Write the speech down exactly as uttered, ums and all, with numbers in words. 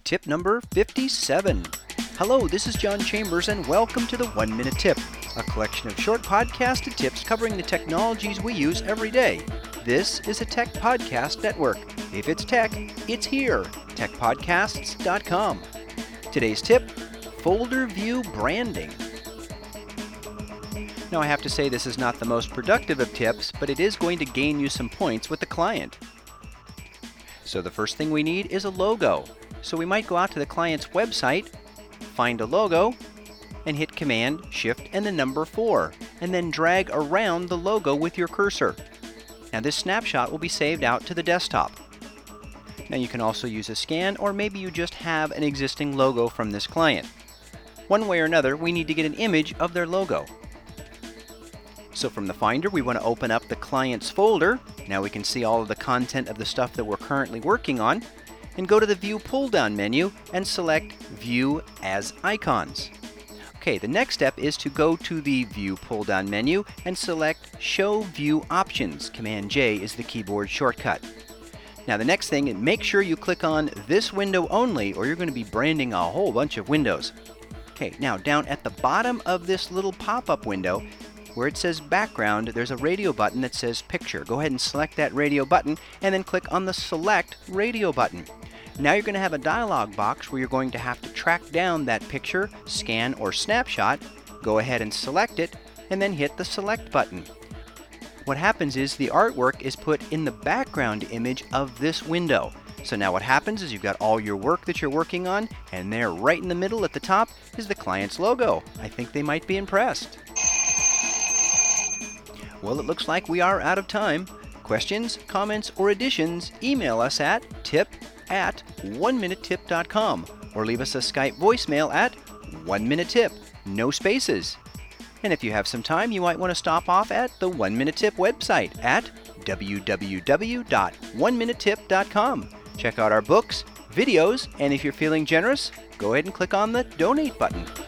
Tip number fifty-seven. Hello, this is John Chambers and welcome to the One Minute Tip, a collection of short podcasted tips covering the technologies we use every day. This is a Tech Podcast Network. If it's tech, it's here, tech podcasts dot com. Today's tip, folder view branding. Now I have to say this is not the most productive of tips, but it is going to gain you some points with the client. So the first thing we need is a logo. So we might go out to the client's website, find a logo, and hit Command, Shift, and the number four, and then drag around the logo with your cursor. Now this snapshot will be saved out to the desktop. Now you can also use a scan, or maybe you just have an existing logo from this client. One way or another, we need to get an image of their logo. So from the Finder, we want to open up the client's folder. Now we can see all of the content of the stuff that we're currently working on, and go to the View pull-down menu and select View as Icons. Okay, the next step is to go to the View pull-down menu and select Show View Options. Command J is the keyboard shortcut. Now the next thing, make sure you click on this window only, or you're going to be branding a whole bunch of windows. Okay, now down at the bottom of this little pop-up window, where it says Background, there's a radio button that says Picture. Go ahead and select that radio button, and then click on the Select Radio button. Now you're going to have a dialog box where you're going to have to track down that picture, scan, or snapshot. Go ahead and select it, and then hit the Select button. What happens is the artwork is put in the background image of this window. So now what happens is you've got all your work that you're working on, and there right in the middle at the top is the client's logo. I think they might be impressed. Well, it looks like we are out of time. Questions, comments, or additions, email us at tip at one minute tip dot com or leave us a Skype voicemail at one minute tip, no spaces. And if you have some time, you might want to stop off at the One Minute Tip website at w w w dot one minute tip dot com. Check out our books, videos, and if you're feeling generous, go ahead and click on the Donate button.